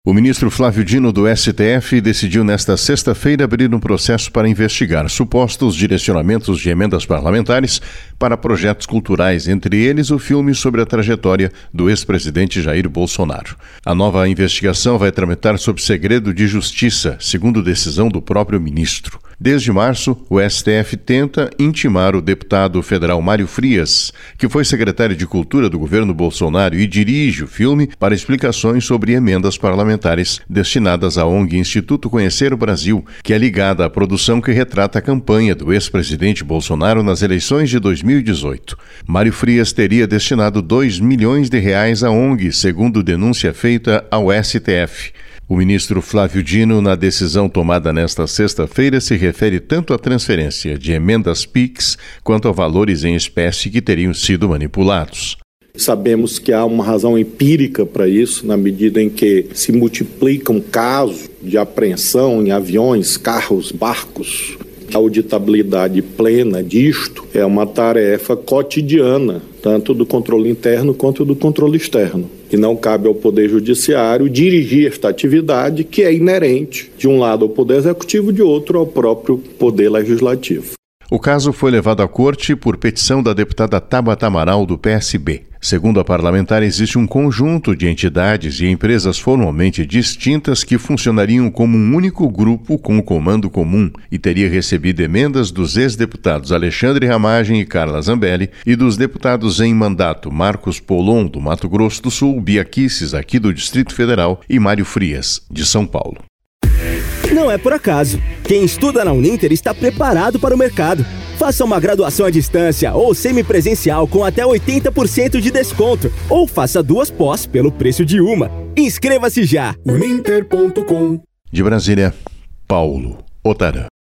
O ministro Flávio Dino, do STF, decidiu nesta sexta-feira abrir um processo para investigar supostos direcionamentos de emendas parlamentares para projetos culturais, entre eles o filme sobre a trajetória do ex-presidente Jair Bolsonaro. A nova investigação vai tramitar sob segredo de justiça, segundo decisão do próprio ministro. Desde março, o STF tenta intimar o deputado federal Mário Frias, que foi secretário de Cultura do governo Bolsonaro e dirige o filme, para explicações sobre emendas parlamentares destinadas à ONG Instituto Conhecer o Brasil, que é ligada à produção que retrata a campanha do ex-presidente Bolsonaro nas eleições de 2018. Mário Frias teria destinado R$2 milhões à ONG, segundo denúncia feita ao STF. O ministro Flávio Dino, na decisão tomada nesta sexta-feira, se refere tanto à transferência de emendas PIX quanto a valores em espécie que teriam sido manipulados. Sabemos que há uma razão empírica para isso, na medida em que se multiplicam casos de apreensão em aviões, carros, barcos. A auditabilidade plena disto é uma tarefa cotidiana, tanto do controle interno quanto do controle externo. E não cabe ao Poder Judiciário dirigir esta atividade, que é inerente, de um lado ao Poder Executivo, de outro ao próprio Poder Legislativo. O caso foi levado à corte por petição da deputada Tabata Amaral, do PSB. Segundo a parlamentar, existe um conjunto de entidades e empresas formalmente distintas que funcionariam como um único grupo com comando comum e teria recebido emendas dos ex-deputados Alexandre Ramagem e Carla Zambelli e dos deputados em mandato Marcos Polon, do Mato Grosso do Sul, Bia Kicis, aqui do Distrito Federal, e Mário Frias, de São Paulo. Não é por acaso. Quem estuda na Uninter está preparado para o mercado. Faça uma graduação à distância ou semipresencial com até 80% de desconto. Ou faça 2 pós pelo preço de uma. Inscreva-se já! Uninter.com. De Brasília, Paulo Otarã.